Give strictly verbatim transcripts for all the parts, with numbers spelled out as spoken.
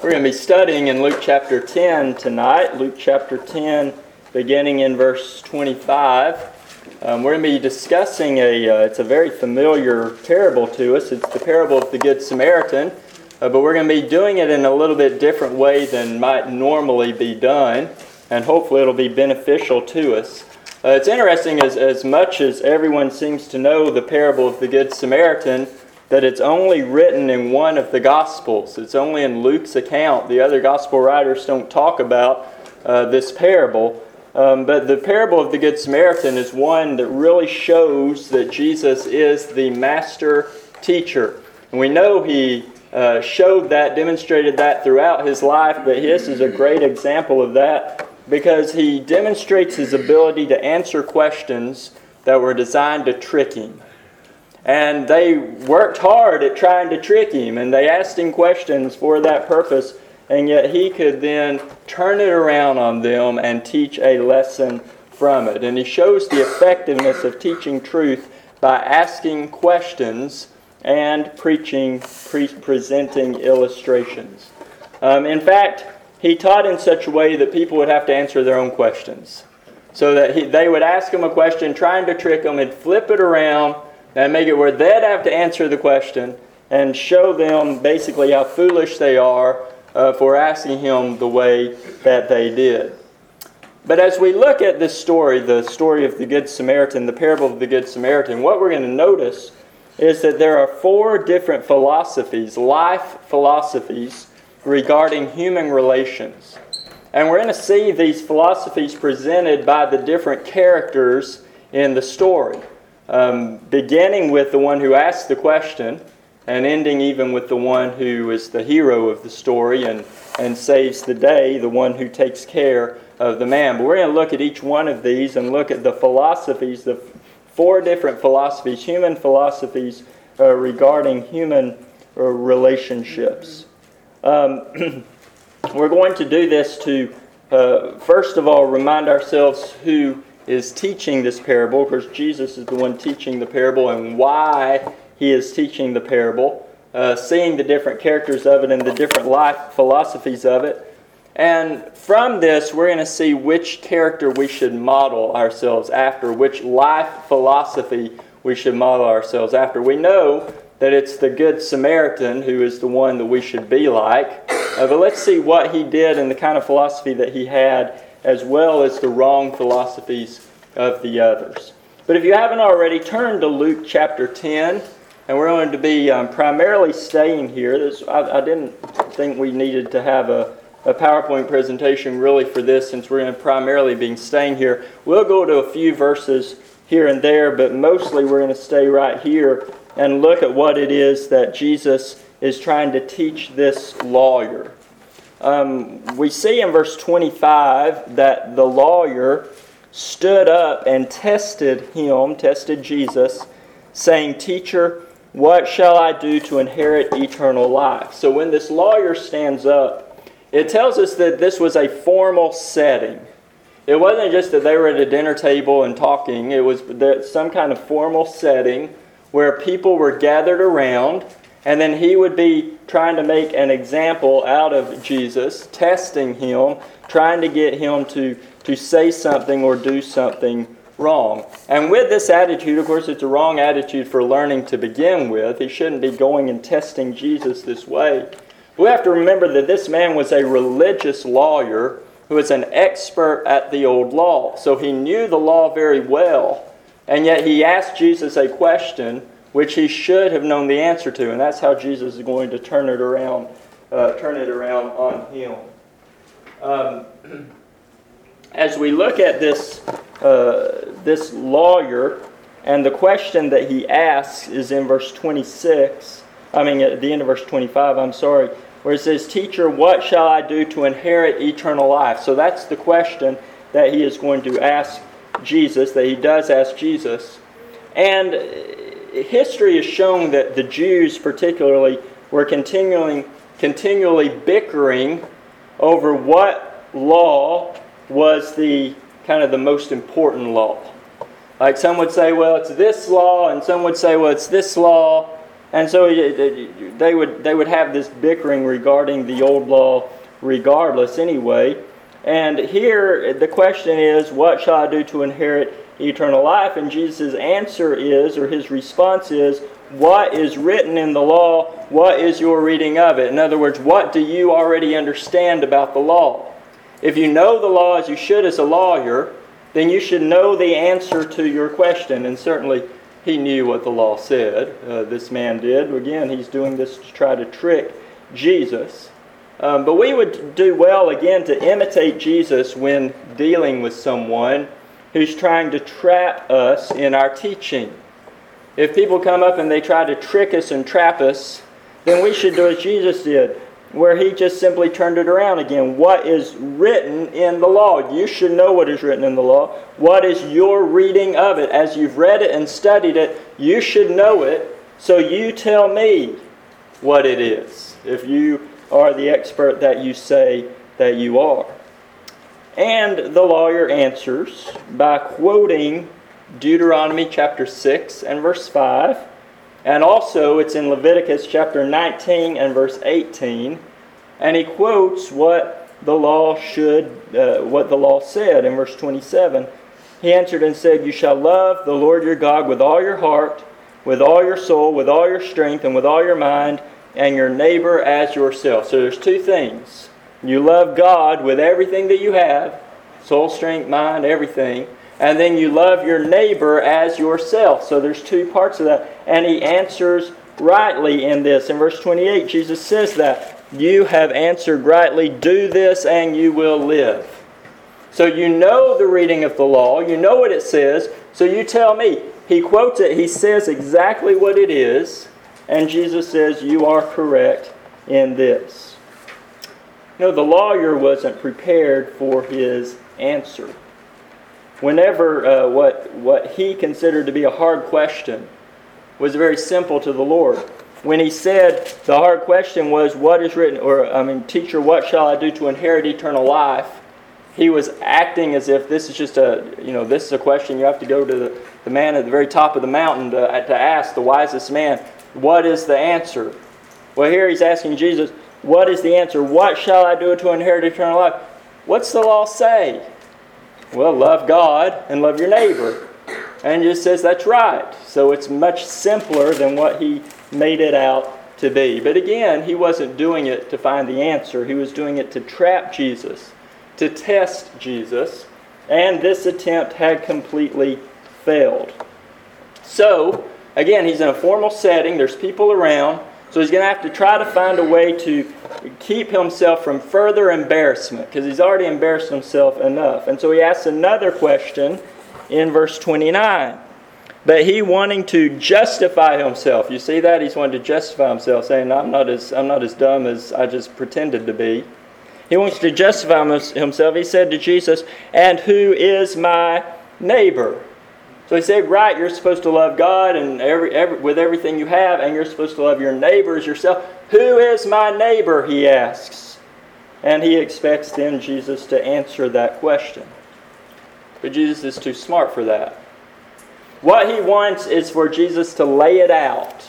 We're going to be studying in Luke chapter ten tonight. Luke chapter ten, beginning in verse twenty-five. Um, we're going to be discussing a, uh, it's a very familiar parable to us. It's the parable of the Good Samaritan. Uh, but we're going to be doing it in a little bit different way than might normally be done. And hopefully it'll be beneficial to us. Uh, it's interesting, as, as much as everyone seems to know the parable of the Good Samaritan, that it's only written in one of the Gospels. It's only in Luke's account. The other Gospel writers don't talk about uh, this parable. Um, but the parable of the Good Samaritan is one that really shows that Jesus is the master teacher. And we know he uh, showed that, demonstrated that throughout his life, but this is a great example of that because he demonstrates his ability to answer questions that were designed to trick him. And they worked hard at trying to trick him, and they asked him questions for that purpose, and yet he could then turn it around on them and teach a lesson from it. And he shows the effectiveness of teaching truth by asking questions and preaching, pre- presenting illustrations. Um, in fact, he taught in such a way that people would have to answer their own questions. So that he, they would ask him a question, trying to trick him, and flip it around and make it where they'd have to answer the question and show them basically how foolish they are uh, for asking him the way that they did. But as we look at this story, the story of the Good Samaritan, the parable of the Good Samaritan, what we're going to notice is that there are four different philosophies, life philosophies, regarding human relations. And we're going to see these philosophies presented by the different characters in the story. Um, beginning with the one who asked the question and ending even with the one who is the hero of the story and, and saves the day, the one who takes care of the man. But we're going to look at each one of these and look at the philosophies, the four different philosophies, human philosophies uh, regarding human uh, relationships. Um, we're going to do this to, uh, first of all, remind ourselves who is teaching this parable. Of course, Jesus is the one teaching the parable and why he is teaching the parable, uh, seeing the different characters of it and the different life philosophies of it. And from this, we're going to see which character we should model ourselves after, which life philosophy we should model ourselves after. We know that it's the Good Samaritan who is the one that we should be like, uh, but let's see what he did and the kind of philosophy that he had, as well as the wrong philosophies of the others. But if you haven't already, turn to Luke chapter ten, and we're going to be um, primarily staying here. This, I, I didn't think we needed to have a, a PowerPoint presentation really for this, since we're going to primarily be staying here. We'll go to a few verses here and there, but mostly we're going to stay right here and look at what it is that Jesus is trying to teach this lawyer. Um, we see in verse twenty-five that the lawyer stood up and tested him, tested Jesus, saying, "Teacher, what shall I do to inherit eternal life?" So when this lawyer stands up, it tells us that this was a formal setting. It wasn't just that they were at a dinner table and talking. It was some kind of formal setting where people were gathered around, and then he would be trying to make an example out of Jesus, testing him, trying to get him to, to say something or do something wrong. And with this attitude, of course, it's a wrong attitude for learning to begin with. He shouldn't be going and testing Jesus this way. We have to remember that this man was a religious lawyer who was an expert at the old law. So he knew the law very well, and yet he asked Jesus a question which he should have known the answer to, and that's how Jesus is going to turn it around, uh, turn it around on him. Um, as we look at this, uh, this lawyer, and the question that he asks is in verse twenty-six. I mean, at the end of verse twenty-five. I'm sorry, where it says, "Teacher, what shall I do to inherit eternal life?" So that's the question that he is going to ask Jesus. That he does ask Jesus, and history has shown that the Jews particularly were continually, continually bickering over what law was the kind of the most important law. Like some would say, well, it's this law, and some would say, well, it's this law. And so they would they would have this bickering regarding the old law regardless anyway. And here the question is, what shall I do to inherit eternal life? And Jesus' answer is, or his response is, what is written in the law? What is your reading of it? In other words, what do you already understand about the law? If you know the law as you should as a lawyer, then you should know the answer to your question. And certainly he knew what the law said. Uh, this man did. Again, he's doing this to try to trick Jesus. Um, but we would do well, again, to imitate Jesus when dealing with someone who's trying to trap us in our teaching. If people come up and they try to trick us and trap us, then we should do as Jesus did, where he just simply turned it around again. What is written in the law? You should know what is written in the law. What is your reading of it? As you've read it and studied it, you should know it. So you tell me what it is, if you are the expert that you say that you are. And the lawyer answers by quoting Deuteronomy chapter six and verse five. And also it's in Leviticus chapter nineteen and verse eighteen. And he quotes what the law should, uh, what the law said in verse twenty-seven. He answered and said, "You shall love the Lord your God with all your heart, with all your soul, with all your strength, and with all your mind, and your neighbor as yourself." So there's two things. You love God with everything that you have, soul, strength, mind, everything. And then you love your neighbor as yourself. So there's two parts of that. And he answers rightly in this. In verse twenty-eight, Jesus says that, "You have answered rightly, do this and you will live." So you know the reading of the law. You know what it says. So you tell me. He quotes it. He says exactly what it is. And Jesus says, you are correct in this. You know, the lawyer wasn't prepared for his answer. Whenever uh, what, what he considered to be a hard question was very simple to the Lord. When he said the hard question was, what is written, or I mean, teacher, what shall I do to inherit eternal life? He was acting as if this is just a, you know, this is a question you have to go to the, the man at the very top of the mountain to, to ask, the wisest man. What is the answer? Well, here he's asking Jesus, what is the answer? What shall I do to inherit eternal life? What's the law say? Well, love God and love your neighbor. And just says that's right. So it's much simpler than what he made it out to be. But again, he wasn't doing it to find the answer. He was doing it to trap Jesus, to test Jesus. And this attempt had completely failed. So, again, he's in a formal setting. There's people around. So he's going to have to try to find a way to keep himself from further embarrassment, because he's already embarrassed himself enough. And so he asks another question in verse twenty-nine. But he wanting to justify himself. You see that? He's wanting to justify himself, saying, I'm not as, I'm not as dumb as I just pretended to be. He wants to justify himself. He said to Jesus, and who is my neighbor? So he said, right, you're supposed to love God and every, every, with everything you have, and you're supposed to love your neighbor as yourself. Who is my neighbor, he asks. And he expects then Jesus to answer that question. But Jesus is too smart for that. What he wants is for Jesus to lay it out,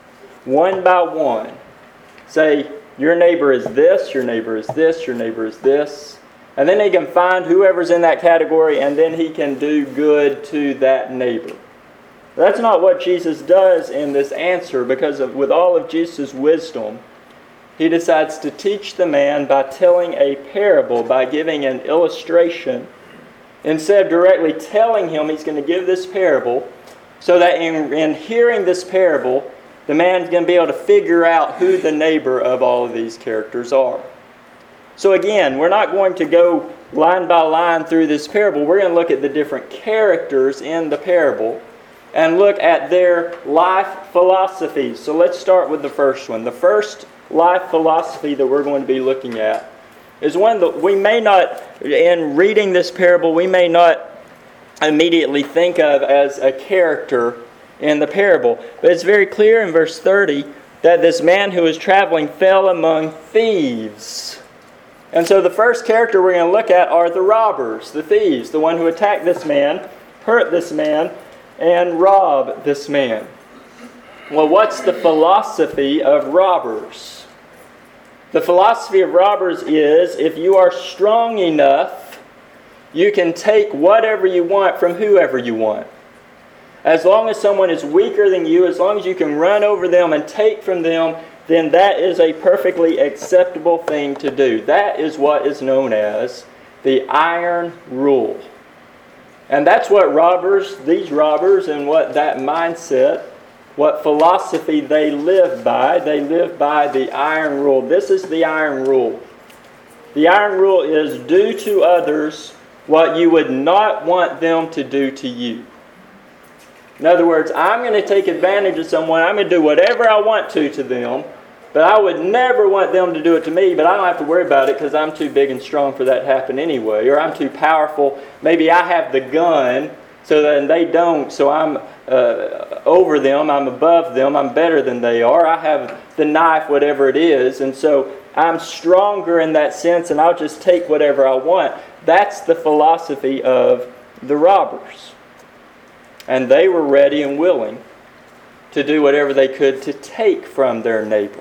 one by one. Say, your neighbor is this, your neighbor is this, your neighbor is this. And then he can find whoever's in that category, and then he can do good to that neighbor. That's not what Jesus does in this answer, because of, with all of Jesus' wisdom, he decides to teach the man by telling a parable, by giving an illustration, instead of directly telling him he's going to give this parable, so that in, in hearing this parable, the man's going to be able to figure out who the neighbor of all of these characters are. So again, we're not going to go line by line through this parable. We're going to look at the different characters in the parable and look at their life philosophies. So let's start with the first one. The first life philosophy that we're going to be looking at is one that we may not, in reading this parable, we may not immediately think of as a character in the parable. But it's very clear in verse thirty that this man who was traveling fell among thieves. And so the first character we're going to look at are the robbers, the thieves, the one who attacked this man, hurt this man, and robbed this man. Well, what's the philosophy of robbers? The philosophy of robbers is if you are strong enough, you can take whatever you want from whoever you want. As long as someone is weaker than you, as long as you can run over them and take from them, then that is a perfectly acceptable thing to do. That is what is known as the iron rule. And that's what robbers, these robbers, and what that mindset, what philosophy they live by. They live by the iron rule. This is the iron rule. The iron rule is do to others what you would not want them to do to you. In other words, I'm going to take advantage of someone. I'm going to do whatever I want to to them. But I would never want them to do it to me, but I don't have to worry about it because I'm too big and strong for that to happen anyway. Or I'm too powerful. Maybe I have the gun, so then they don't, so I'm uh, over them, I'm above them, I'm better than they are. I have the knife, whatever it is, and so I'm stronger in that sense, and I'll just take whatever I want. That's the philosophy of the robbers. And they were ready and willing to do whatever they could to take from their neighbor.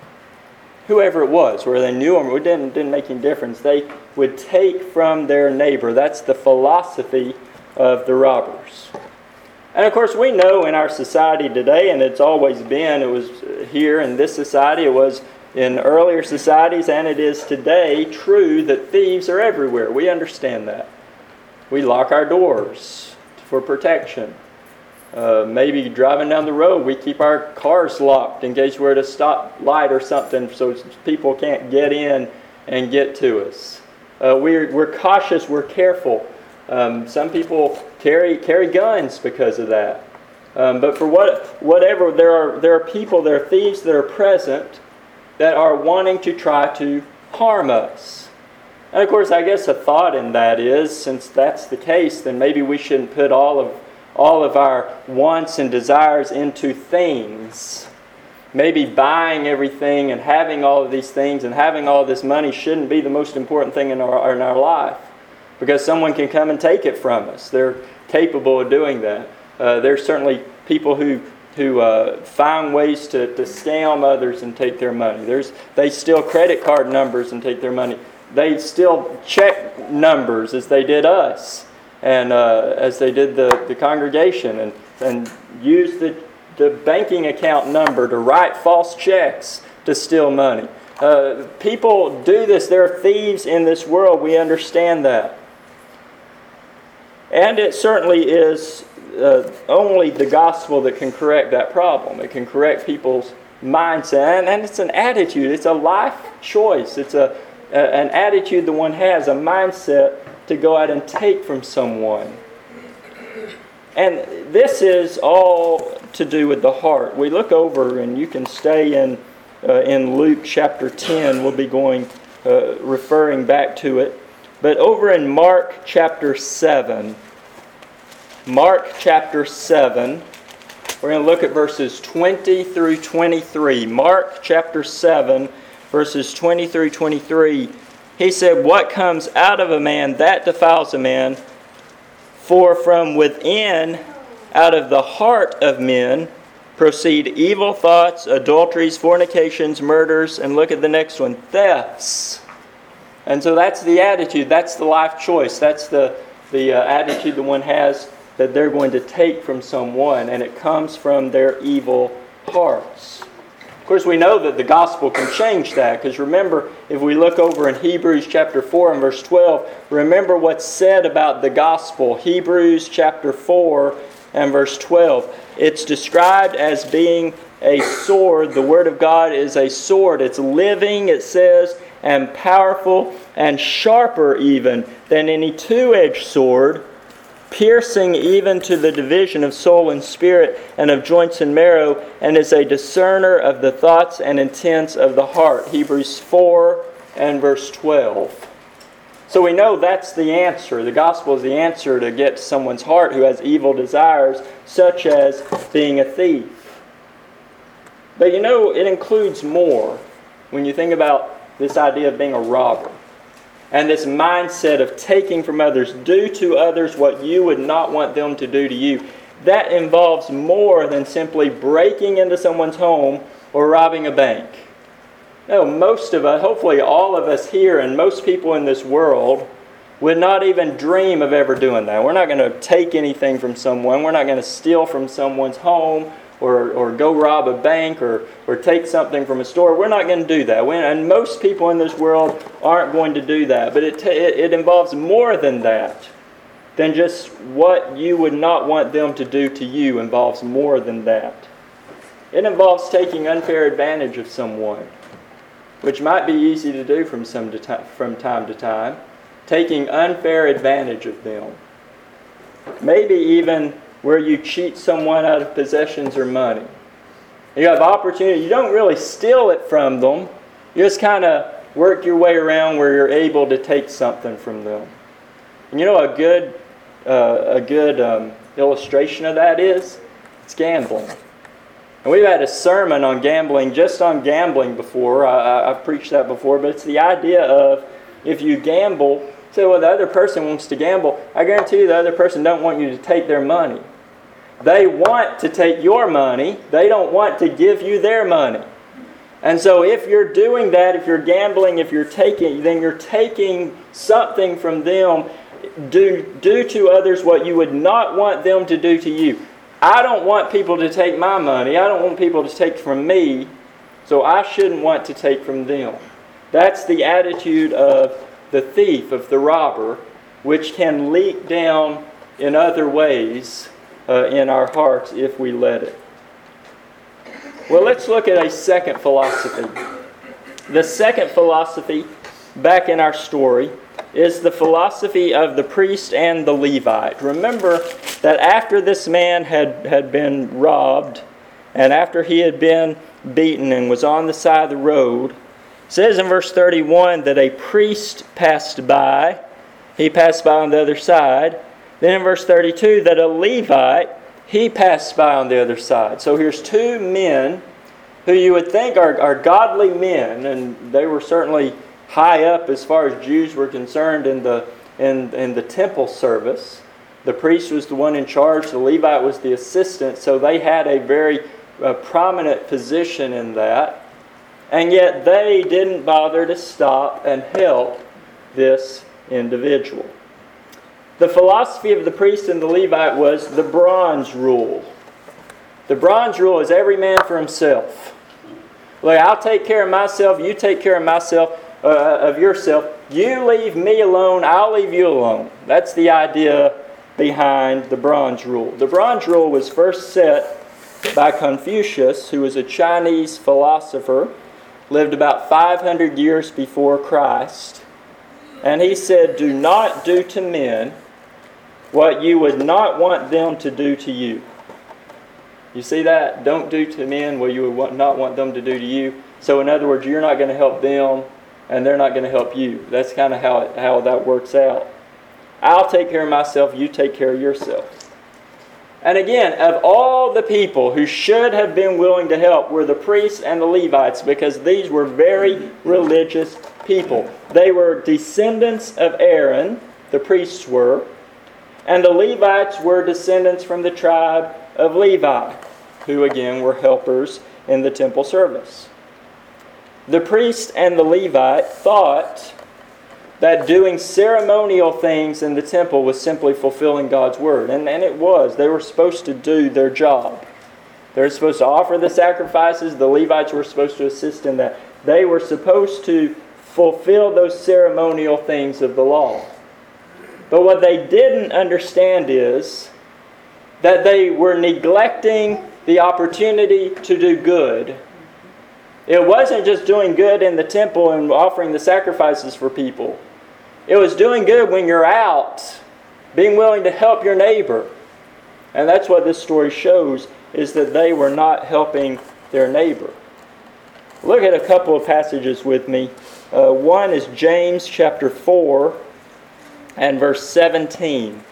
Whoever it was, whether they knew him or didn't, didn't make any difference. They would take from their neighbor. That's the philosophy of the robbers. And of course we know in our society today, and it's always been, it was here in this society, it was in earlier societies, and it is today true that thieves are everywhere. We understand that. We lock our doors for protection. Uh, maybe driving down the road, we keep our cars locked in case we're at a stoplight or something so people can't get in and get to us. Uh, we're, we're cautious, we're careful. Um, some people carry carry guns because of that. Um, but for what whatever, there are there are people, there are thieves that are present that are wanting to try to harm us. And of course, I guess a thought in that is, since that's the case, then maybe we shouldn't put all of all of our wants and desires into things. Maybe buying everything and having all of these things and having all this money shouldn't be the most important thing in our in our life, because someone can come and take it from us. They're capable of doing that. Uh, there's certainly people who who uh, find ways to, to scam others and take their money. There's they steal credit card numbers and take their money. They steal check numbers as they did us. And uh, as they did the, the congregation, and, and use the, the banking account number to write false checks to steal money. Uh, people do this. There are thieves in this world. We understand that. And it certainly is uh, only the gospel that can correct that problem. It can correct people's mindset. And, and it's an attitude. It's a life choice. It's a, a an attitude that one has, a mindset to go out and take from someone. And this is all to do with the heart. We look over, and you can stay in uh, in Luke chapter ten. We'll be going, uh, referring back to it. But over in Mark chapter seven, Mark chapter seven, we're going to look at verses twenty through twenty-three. Mark chapter seven, verses twenty through twenty-three. He said, "What comes out of a man, that defiles a man. For from within, out of the heart of men, proceed evil thoughts, adulteries, fornications, murders," and look at the next one, thefts. And so that's the attitude, that's the life choice, that's the, the uh, attitude that one has, that they're going to take from someone, and it comes from their evil hearts. Of course, we know that the gospel can change that, because remember, if we look over in Hebrews chapter four and verse twelve, remember what's said about the gospel. Hebrews chapter four and verse twelve. It's described as being a sword. The Word of God is a sword. It's living, it says, and powerful, and sharper even than any two-edged sword, piercing even to the division of soul and spirit and of joints and marrow, and is a discerner of the thoughts and intents of the heart. Hebrews four and verse twelve. So we know that's the answer. The gospel is the answer to get to someone's heart who has evil desires, such as being a thief. But you know, it includes more when you think about this idea of being a robber. And this mindset of taking from others, do to others what you would not want them to do to you. that involves more than simply breaking into someone's home or robbing a bank. No, most of us, hopefully all of us here and most people in this world would not even dream of ever doing that. We're not going to take anything from someone. We're not going to steal from someone's home or, or go rob a bank or, or take something from a store. We're not going to do that. We, and most people in this world aren't going to do that. But it, it, it involves more than that. Than just what you would not want them to do to you involves more than that. It involves taking unfair advantage of someone, which might be easy to do from, some to t- from time to time. Taking unfair advantage of them. Maybe even where you cheat someone out of possessions or money. You have opportunity. You don't really steal it from them. You just kind of work your way around where you're able to take something from them. And you know a good, uh, a good um, illustration of that is? It's gambling. And we've had a sermon on gambling, just on gambling before. I, I, I've preached that before, but it's the idea of if you gamble, say, well, the other person wants to gamble. I guarantee you the other person don't want you to take their money. They want to take your money. They don't want to give you their money. And so if you're doing that, if you're gambling, if you're taking, then you're taking something from them. Do, do to others what you would not want them to do to you. I don't want people to take my money. I don't want people to take from me. So I shouldn't want to take from them. That's the attitude of the thief, of the robber, which can leak down in other ways uh, in our hearts if we let it. Well, let's look at a second philosophy. The second philosophy, back in our story, is the philosophy of the priest and the Levite. Remember that after this man had, had been robbed, and after he had been beaten and was on the side of the road, it says in verse thirty-one that a priest passed by. He passed by on the other side. Then in verse thirty-two that a Levite, he passed by on the other side. So here's two men who you would think are, are godly men, and they were certainly high up as far as Jews were concerned in the in, in the temple service. The priest was the one in charge. The Levite was the assistant. So they had a very uh, prominent position in that. And yet they didn't bother to stop and help this individual. The philosophy of the priest and the Levite was the bronze rule. The bronze rule is every man for himself. Like, I'll take care of myself, you take care of myself, uh, of yourself. You leave me alone, I'll leave you alone. That's the idea behind the bronze rule. The bronze rule was first set by Confucius, who was a Chinese philosopher, lived about five hundred years before Christ. And he said, do not do to men what you would not want them to do to you. You see that? Don't do to men what you would not want them to do to you. So in other words, you're not going to help them, and they're not going to help you. That's kind of how, it, how that works out. I'll take care of myself, you take care of yourself. And again, of all the people who should have been willing to help were the priests and the Levites, because these were very religious people. They were descendants of Aaron, the priests were, and the Levites were descendants from the tribe of Levi, who again were helpers in the temple service. The priest and the Levite thought that doing ceremonial things in the temple was simply fulfilling God's word. And, and it was. They were supposed to do their job. They were supposed to offer the sacrifices. The Levites were supposed to assist in that. They were supposed to fulfill those ceremonial things of the law. But what they didn't understand is that they were neglecting the opportunity to do good. It wasn't just doing good in the temple and offering the sacrifices for people. It was doing good when you're out, being willing to help your neighbor. And that's what this story shows, is that they were not helping their neighbor. Look at a couple of passages with me. Uh, one is James chapter four and verse seventeen.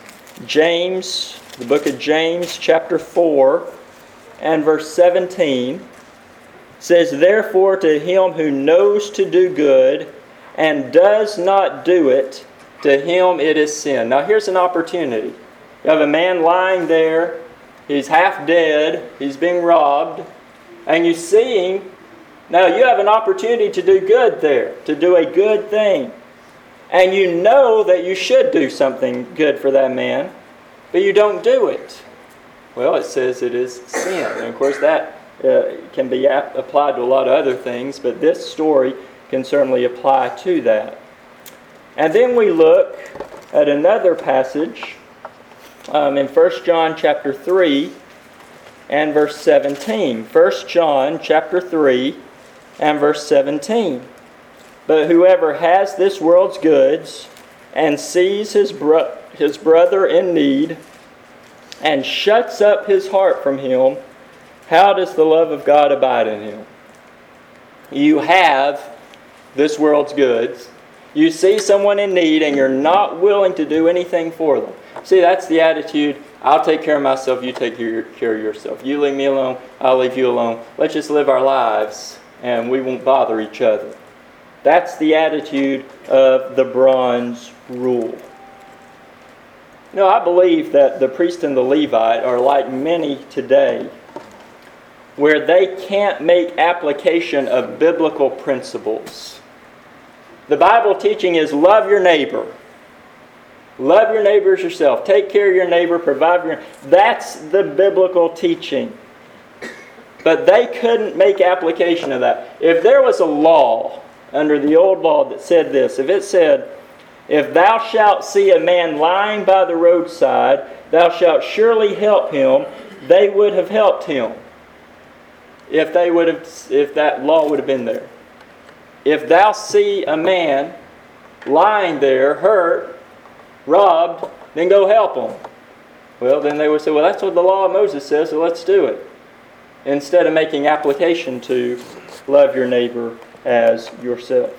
James, the book of James chapter four and verse seventeen. Says, therefore to him who knows to do good and does not do it, to him it is sin. Now here's an opportunity. You have a man lying there. He's half dead. He's being robbed. And you see him. Now you have an opportunity to do good there, to do a good thing. And you know that you should do something good for that man, but you don't do it. Well, it says it is sin. And of course that uh, can be ap- applied to a lot of other things, but this story can certainly apply to that. And then we look at another passage um, in First John chapter three and verse seventeen. First John chapter three and verse seventeen. But whoever has this world's goods and sees his, bro- his brother in need and shuts up his heart from him, how does the love of God abide in him? You have this world's goods. You see someone in need and you're not willing to do anything for them. See, that's the attitude. I'll take care of myself, you take care of yourself. You leave me alone, I'll leave you alone. Let's just live our lives and we won't bother each other. That's the attitude of the bronze rule. You know, I believe that the priest and the Levite are like many today, where they can't make application of biblical principles. The Bible teaching is love your neighbor. Love your neighbor as yourself. Take care of your neighbor. Provide for your... That's the biblical teaching. But they couldn't make application of that. If there was a law under the old law that said this, if it said, if thou shalt see a man lying by the roadside, thou shalt surely help him, they would have helped him. If they would have, if that law would have been there. If thou see a man lying there, hurt, robbed, then go help him. Well, then they would say, well, that's what the law of Moses says, so let's do it. Instead of making application to love your neighbor as yourself.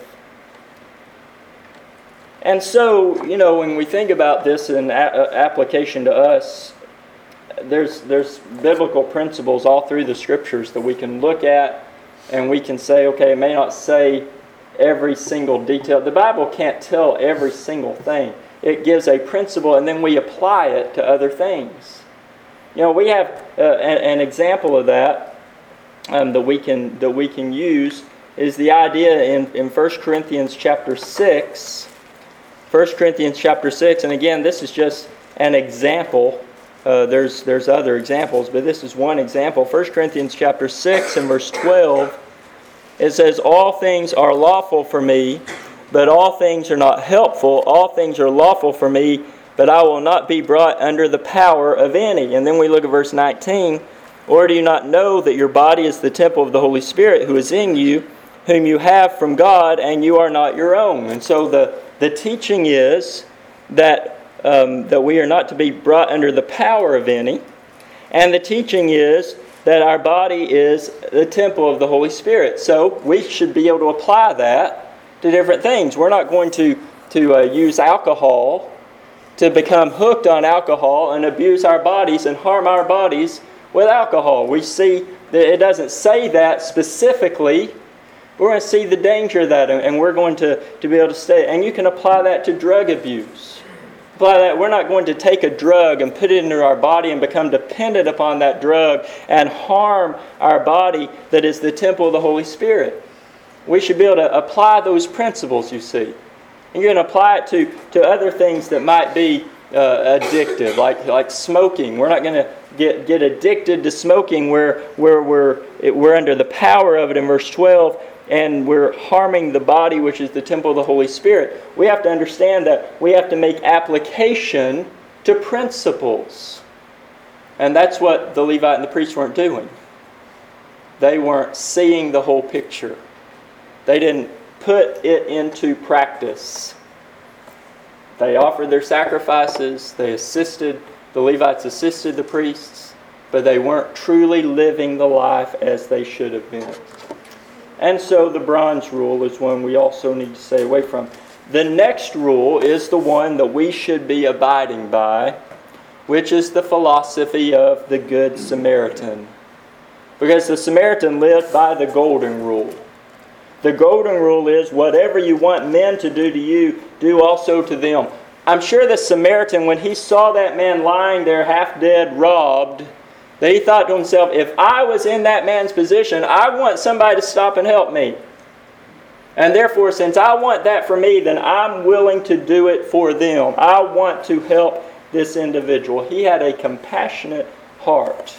And so, you know, when we think about this in a- application to us, there's there's biblical principles all through the Scriptures that we can look at and we can say, okay, it may not say every single detail. The Bible can't tell every single thing. It gives a principle and then we apply it to other things. You know, we have uh, an, an example of that um, that we can that we can use is the idea in, in First Corinthians chapter six. First Corinthians chapter six, and again, this is just an example. Uh, there's there's other examples, but this is one example. First Corinthians chapter six and verse twelve, it says, all things are lawful for me, but all things are not helpful. All things are lawful for me, but I will not be brought under the power of any. And then we look at verse nineteen, or do you not know that your body is the temple of the Holy Spirit who is in you, whom you have from God, and you are not your own? And so the, the teaching is that, um, that we are not to be brought under the power of any. And the teaching is that our body is the temple of the Holy Spirit. So we should be able to apply that to different things. We're not going to, to uh, use alcohol to become hooked on alcohol and abuse our bodies and harm our bodies with alcohol. We see that it doesn't say that specifically. We're going to see the danger of that, and we're going to, to be able to stay. And you can apply that to drug abuse. Apply that. We're not going to take a drug and put it into our body and become dependent upon that drug and harm our body that is the temple of the Holy Spirit. We should be able to apply those principles, you see. And you're going to apply it to, to other things that might be uh, addictive, like like smoking. We're not going to get get addicted to smoking where where we're it, we're under the power of it in verse twelve, and we're harming the body, which is the temple of the Holy Spirit. We have to understand that we have to make application to principles, and that's what the Levite and the priest weren't doing. They weren't seeing the whole picture. They didn't put it into practice. They offered their sacrifices. They assisted, the Levites assisted the priests, but they weren't truly living the life as they should have been. And so the bronze rule is one we also need to stay away from. The next rule is the one that we should be abiding by, which is the philosophy of the Good Samaritan. Because the Samaritan lived by the golden rule. The golden rule is, whatever you want men to do to you, do also to them. I'm sure the Samaritan, when he saw that man lying there half dead, robbed, that he thought to himself, if I was in that man's position, I want somebody to stop and help me. And therefore, since I want that for me, then I'm willing to do it for them. I want to help this individual. He had a compassionate heart.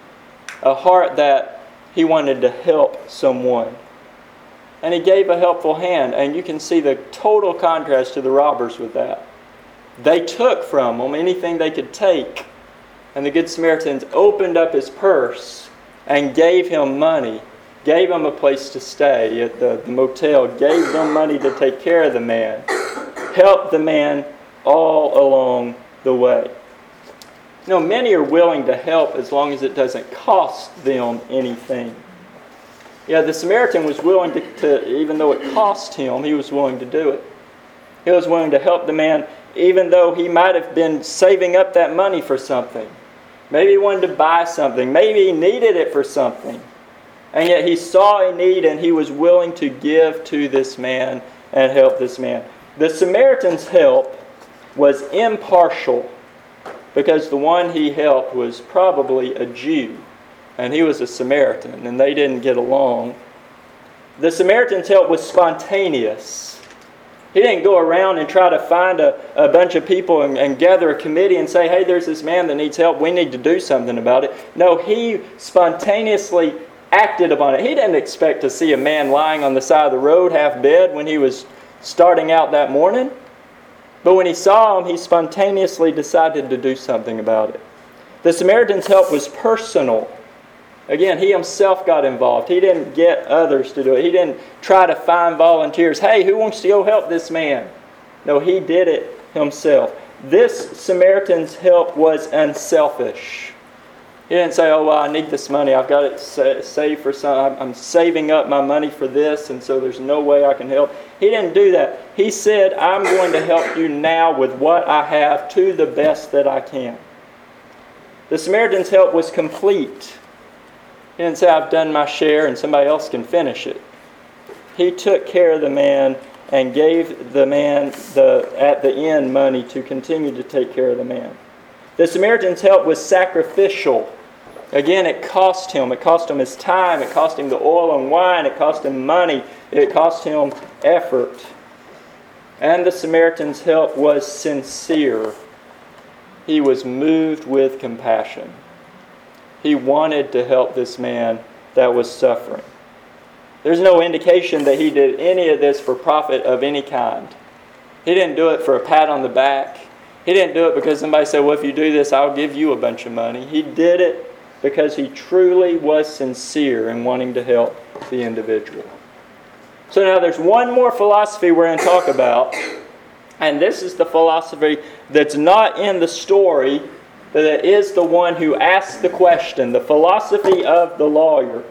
A heart that he wanted to help someone. And he gave a helpful hand. And you can see the total contrast to the robbers with that. They took from him anything they could take. And the Good Samaritans opened up his purse and gave him money. Gave him a place to stay at the, the motel. Gave them money to take care of the man. Helped the man all along the way. You know, many are willing to help as long as it doesn't cost them anything. Yeah, the Samaritan was willing to, to, even though it cost him, he was willing to do it. He was willing to help the man even though he might have been saving up that money for something. Maybe he wanted to buy something. Maybe he needed it for something. And yet he saw a need and he was willing to give to this man and help this man. The Samaritan's help was impartial because the one he helped was probably a Jew and he was a Samaritan and they didn't get along. The Samaritan's help was spontaneous. He didn't go around and try to find a, a bunch of people and, and gather a committee and say, hey, there's this man that needs help. We need to do something about it. No, he spontaneously acted upon it. He didn't expect to see a man lying on the side of the road half dead when he was starting out that morning. But when he saw him, he spontaneously decided to do something about it. The Samaritan's help was personal. Again, he himself got involved. He didn't get others to do it. He didn't try to find volunteers. Hey, who wants to go help this man? No, he did it himself. This Samaritan's help was unselfish. He didn't say, oh, well, I need this money. I've got it saved for some. I'm saving up my money for this, and so there's no way I can help. He didn't do that. He said, I'm going to help you now with what I have to the best that I can. The Samaritan's help was complete. He didn't say, I've done my share and somebody else can finish it. He took care of the man and gave the man the at the end money to continue to take care of the man. The Samaritan's help was sacrificial. Again, it cost him. It cost him his time. It cost him the oil and wine. It cost him money. It cost him effort. And the Samaritan's help was sincere. He was moved with compassion. He wanted to help this man that was suffering. There's no indication that he did any of this for profit of any kind. He didn't do it for a pat on the back. He didn't do it because somebody said, well, if you do this, I'll give you a bunch of money. He did it because he truly was sincere in wanting to help the individual. So now there's one more philosophy we're going to talk about. And this is the philosophy that's not in the story, but it is the one who asked the question, the philosophy of the lawyer.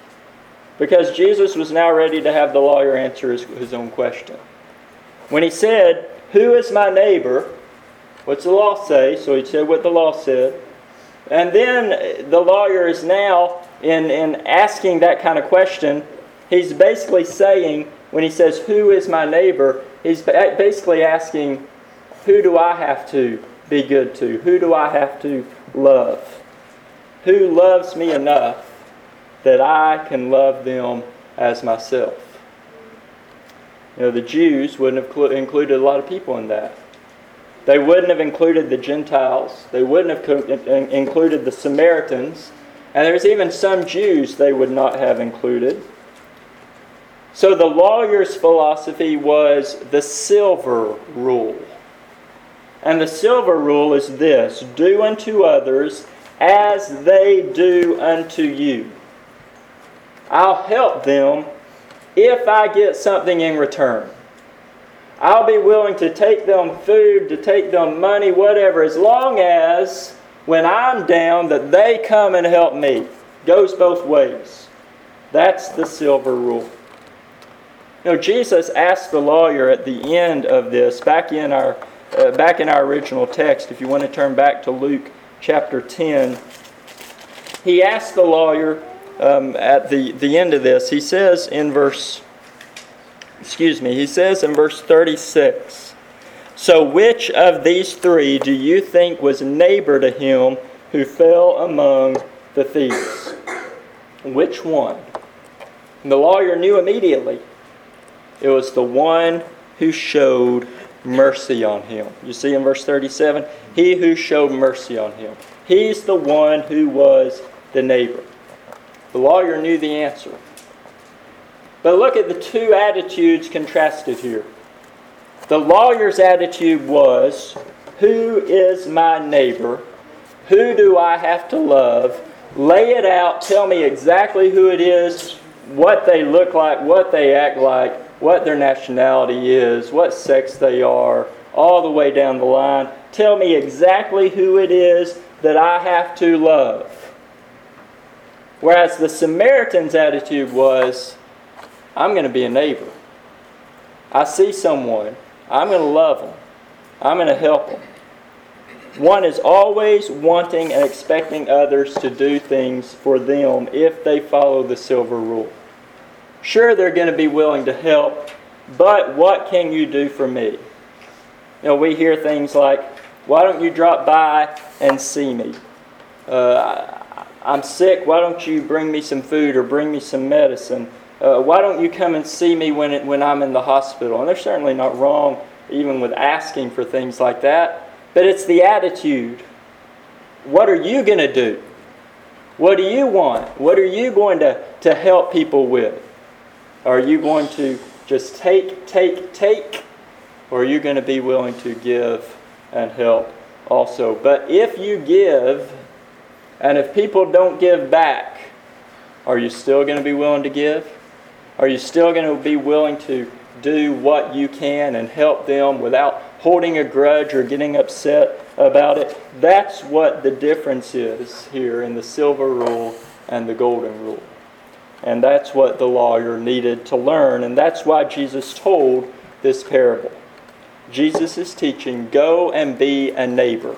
Because Jesus was now ready to have the lawyer answer his, his own question. When he said, who is my neighbor? What's the law say? So he said what the law said. And then the lawyer is now, in, in asking that kind of question, he's basically saying, when he says, who is my neighbor? He's basically asking, who do I have to be good to? Who do I have to love? Who loves me enough that I can love them as myself? You know, the Jews wouldn't have cl- included a lot of people in that. They wouldn't have included the Gentiles. They wouldn't have co- included the Samaritans. And there's even some Jews they would not have included. So the lawyer's philosophy was the silver rule. And the silver rule is this: do unto others as they do unto you. I'll help them if I get something in return. I'll be willing to take them food, to take them money, whatever, as long as when I'm down that they come and help me. Goes both ways. That's the silver rule. You know, Jesus asked the lawyer at the end of this, back in our uh, back in our original text, if you want to turn back to Luke chapter ten, he asked the lawyer um, at the, the end of this, he says in verse, excuse me, he says in verse thirty-six, So which of these three do you think was neighbor to him who fell among the thieves? Which one? The lawyer knew immediately. It was the one who showed mercy on him. You see in verse thirty-seven, he who showed mercy on him. He's the one who was the neighbor. The lawyer knew the answer. But look at the two attitudes contrasted here. The lawyer's attitude was, who is my neighbor? Who do I have to love? Lay it out. Tell me exactly who it is, what they look like, what they act like, what their nationality is, what sex they are, all the way down the line. Tell me exactly who it is that I have to love. Whereas the Samaritan's attitude was, I'm going to be a neighbor. I see someone. I'm going to love them. I'm going to help them. One is always wanting and expecting others to do things for them if they follow the silver rule. Sure, they're going to be willing to help, but what can you do for me? You know, we hear things like, why don't you drop by and see me? Uh, I'm sick, why don't you bring me some food or bring me some medicine? Uh, why don't you come and see me when, it, when I'm in the hospital? And they're certainly not wrong even with asking for things like that. But it's the attitude. What are you going to do? What do you want? What are you going to, to help people with? Are you going to just take, take, take? Or are you going to be willing to give and help also? But if you give, and if people don't give back, are you still going to be willing to give? Are you still going to be willing to do what you can and help them without holding a grudge or getting upset about it? That's what the difference is here in the silver rule and the golden rule. And that's what the lawyer needed to learn. And that's why Jesus told this parable. Jesus is teaching, go and be a neighbor.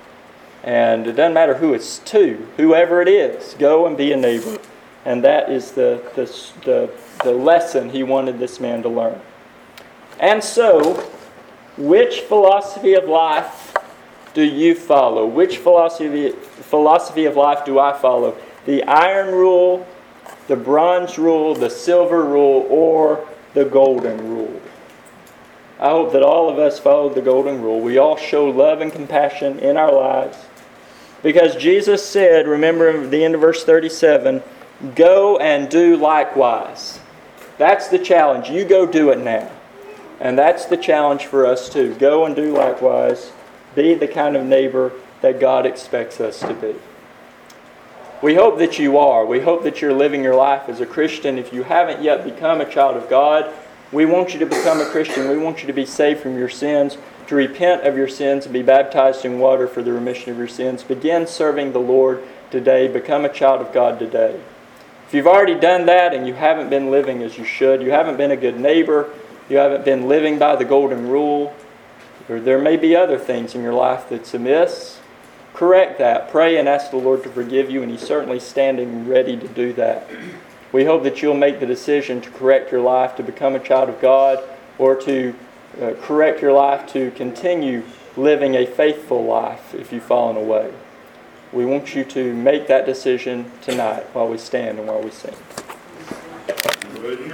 And it doesn't matter who it's to, whoever it is, go and be a neighbor. And that is the, the, the, the lesson he wanted this man to learn. And so, which philosophy of life do you follow? Which philosophy, philosophy of life do I follow? The iron rule, the bronze rule, the silver rule, or the golden rule? I hope that all of us follow the golden rule. We all show love and compassion in our lives. Because Jesus said, remember at the end of verse thirty-seven, go and do likewise. That's the challenge. You go do it now. And that's the challenge for us too. Go and do likewise. Be the kind of neighbor that God expects us to be. We hope that you are. We hope that you're living your life as a Christian. If you haven't yet become a child of God, we want you to become a Christian. We want you to be saved from your sins, to repent of your sins and be baptized in water for the remission of your sins. Begin serving the Lord today. Become a child of God today. If you've already done that and you haven't been living as you should, you haven't been a good neighbor, you haven't been living by the golden rule, or there may be other things in your life that's amiss, correct that. Pray and ask the Lord to forgive you, and He's certainly standing ready to do that. We hope that you'll make the decision to correct your life, to become a child of God, or to uh, correct your life to continue living a faithful life if you've fallen away. We want you to make that decision tonight while we stand and while we sing.